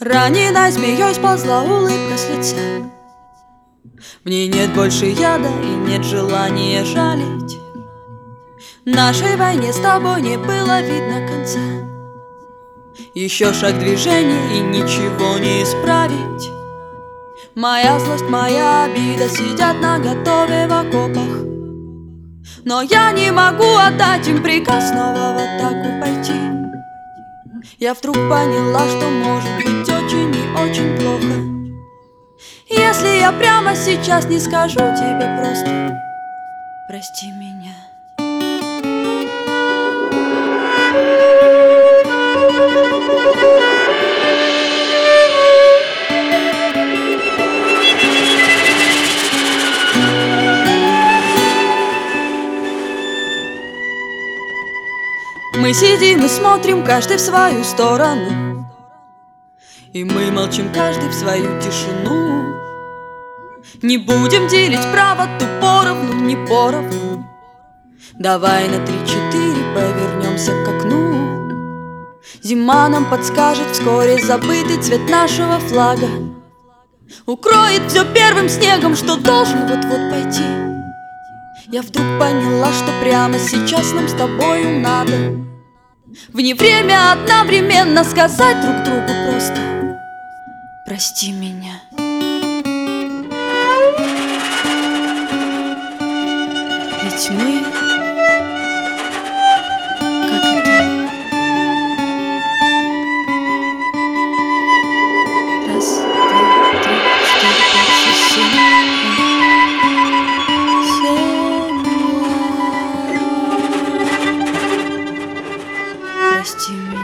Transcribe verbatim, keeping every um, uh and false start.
Раненой змеей сползла улыбка с лица. В ней нет больше яда и нет желания жалить. Нашей войне с тобой не было видно конца. Еще шаг движения и ничего не исправить. Моя злость, моя обида сидят наготове в окопах. Но я не могу отдать им приказ снова в атаку пойти. Я вдруг поняла, что может быть очень и очень плохо, если я прямо сейчас не скажу тебе просто прости меня. Мы сидим и смотрим каждый в свою сторону, и мы молчим каждый в свою тишину. Не будем делить правоту поровну, не поровну. Давай на три-четыре повернемся к окну. Зима нам подскажет вскоре забытый цвет нашего флага, укроет все первым снегом, что должен вот-вот пойти. Я вдруг поняла, что прямо сейчас нам с тобою надо вне время одновременно сказать друг другу просто прости меня. Ведь мы как это? Раз, два, три, четыре, пять, шесть, семь. Семь. Прости меня.